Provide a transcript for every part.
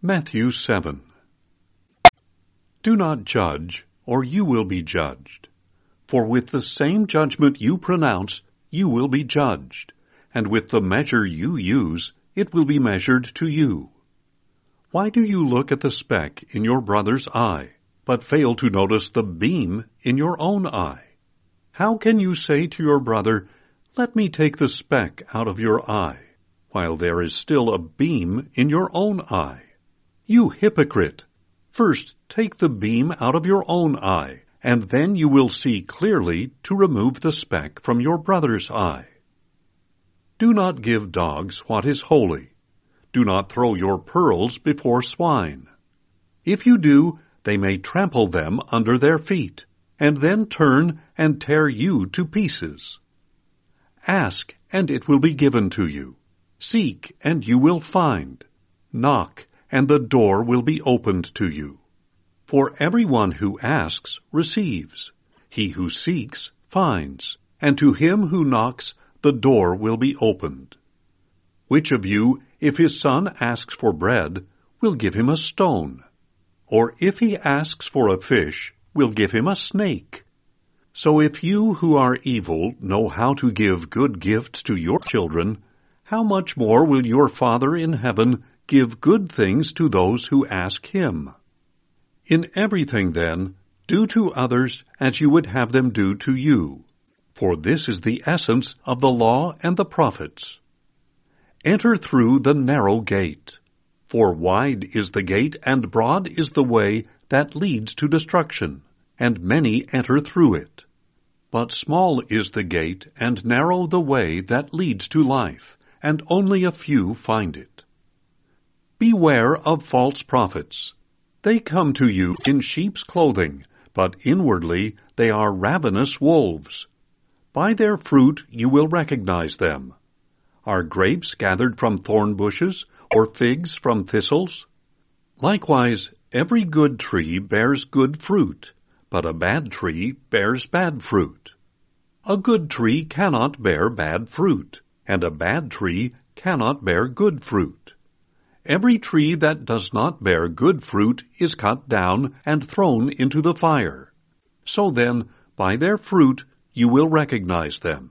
Matthew 7. Do not judge, or you will be judged. For with the same judgment you pronounce, you will be judged, and with the measure you use, it will be measured to you. Why do you look at the speck in your brother's eye, but fail to notice the beam in your own eye? How can you say to your brother, "Let me take the speck out of your eye," while there is still a beam in your own eye? You hypocrite! First take the beam out of your own eye, and then you will see clearly to remove the speck from your brother's eye. Do not give dogs what is holy. Do not throw your pearls before swine. If you do, they may trample them under their feet, and then turn and tear you to pieces. Ask, and it will be given to you. Seek, and you will find. Knock, and the door will be opened to you. For everyone who asks receives, he who seeks finds, and to him who knocks the door will be opened. Which of you, if his son asks for bread, will give him a stone? Or if he asks for a fish, will give him a snake? So if you who are evil know how to give good gifts to your children, how much more will your Father in heaven give good things to those who ask him? In everything, then, do to others as you would have them do to you, for this is the essence of the law and the prophets. Enter through the narrow gate, for wide is the gate and broad is the way that leads to destruction, and many enter through it. But small is the gate and narrow the way that leads to life, and only a few find it. Beware of false prophets. They come to you in sheep's clothing, but inwardly they are ravenous wolves. By their fruit you will recognize them. Are grapes gathered from thorn bushes, or figs from thistles? Likewise, every good tree bears good fruit, but a bad tree bears bad fruit. A good tree cannot bear bad fruit, and a bad tree cannot bear good fruit. Every tree that does not bear good fruit is cut down and thrown into the fire. So then, by their fruit you will recognize them.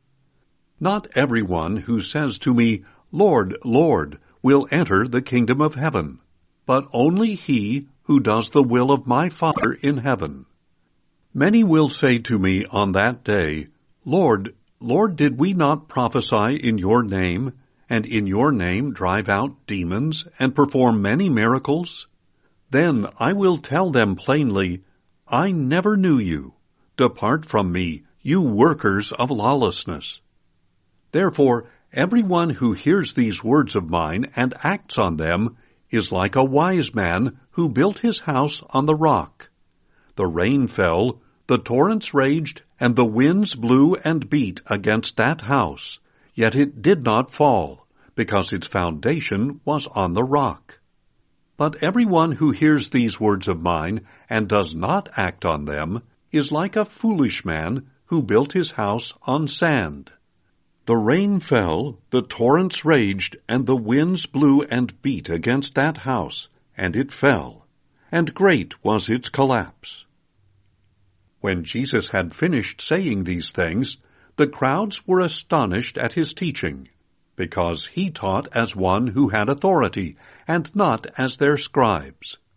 Not everyone who says to me, "Lord, Lord," will enter the kingdom of heaven, but only he who does the will of my Father in heaven. Many will say to me on that day, "Lord, Lord, did we not prophesy in your name, and in your name drive out demons, and perform many miracles?" Then I will tell them plainly, "I never knew you. Depart from me, you workers of lawlessness." Therefore, everyone who hears these words of mine and acts on them is like a wise man who built his house on the rock. The rain fell, the torrents raged, and the winds blew and beat against that house, yet it did not fall, because its foundation was on the rock. But everyone who hears these words of mine and does not act on them is like a foolish man who built his house on sand. The rain fell, the torrents raged, and the winds blew and beat against that house, and it fell, and great was its collapse. When Jesus had finished saying these things, the crowds were astonished at his teaching, because he taught as one who had authority, and not as their scribes.